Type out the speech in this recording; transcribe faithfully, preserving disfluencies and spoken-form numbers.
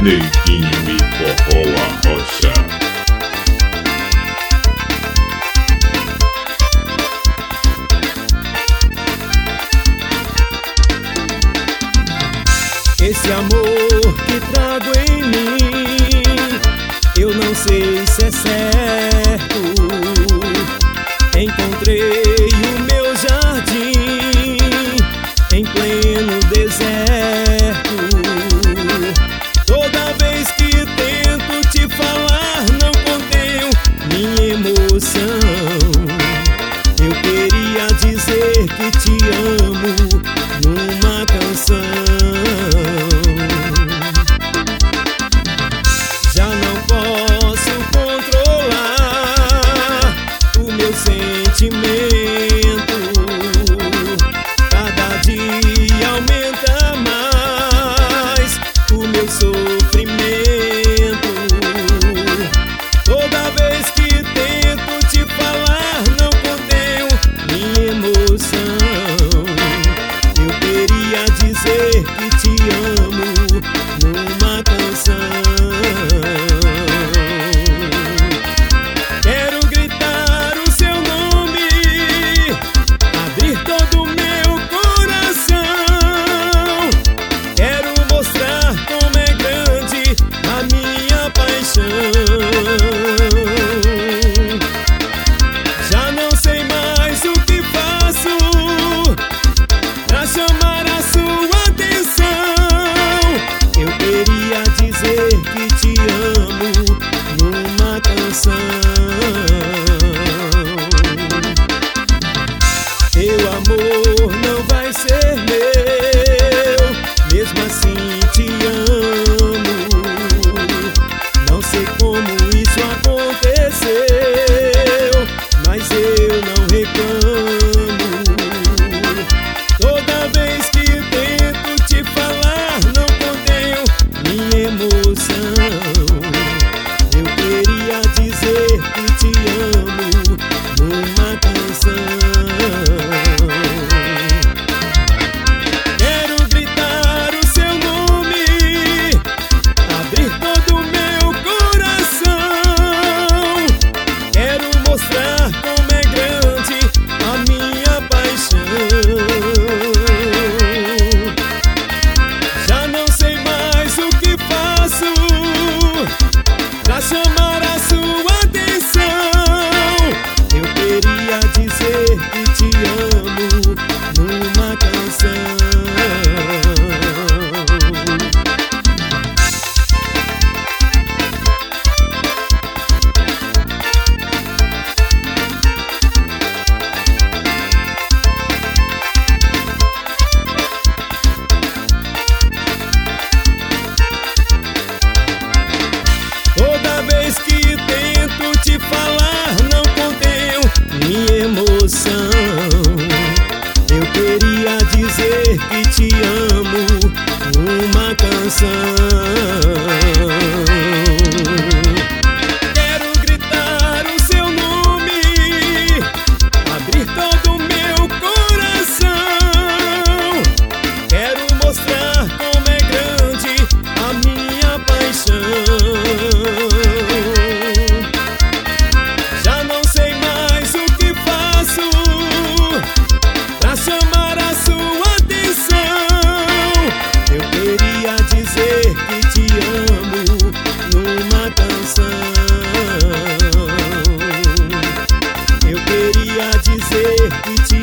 Neguinho e Forró Arrocha. Esse amor que trago em mim, eu não sei se é certo. Encontrei o meu jardim em pleno deserto. Toda vez que tento te falar, não contenho minha emoção. Eu queria dizer que te amo numa canção. Já não posso controlar o meu sentimento. Cada dia aumenta mais o meu sofrimento. Toda vez que tento te falar, não contenho minha emoção. Eu queria dizer que te amo numa canção. Quero gritar o seu nome, abrir todo o meu coração. Quero mostrar como é grande a minha paixão. Já não sei mais o que faço pra chamar a sua atenção. Eu queria dizer que te amo numa canção. Teu amor não vai ser meu, mesmo assim te amo. Não sei como isso aconteceu, mas eu não reclamo. Toda vez que tento te falar, não contenho minha emoção. Eu queria dizer que te amo numa canção. Quero gritar o seu nome, abrir todo o meu coração. Quero mostrar como é grande a minha paixão. Já não sei mais o que faço pra chamar a sua atenção. Eu queria dizer que te amo numa canção. Toda vez que tento te falar, não contenho minha emoção. Eu queria dizer que te amo numa canção. Quero gritar o seu nome, abrir todo o meu coração. Quero mostrar como é grande a minha paixão. Já não sei mais o que faço pra chamar a sua atenção. Eu queria dizer que te amo numa canção. Eu queria dizer que te